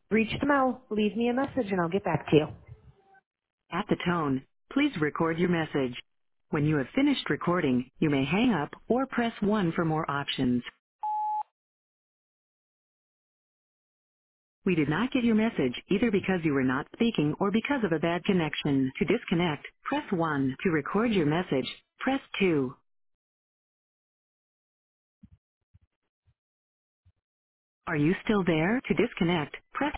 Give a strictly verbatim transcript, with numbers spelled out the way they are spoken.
Reached Mel. Leave me a message and I'll get back to you. At the tone, please record your message. When you have finished recording, you may hang up or press one for more options. We did not get your message either because you were not speaking or because of a bad connection. To disconnect, press one. To record your message, press two. Are you still there? To disconnect, press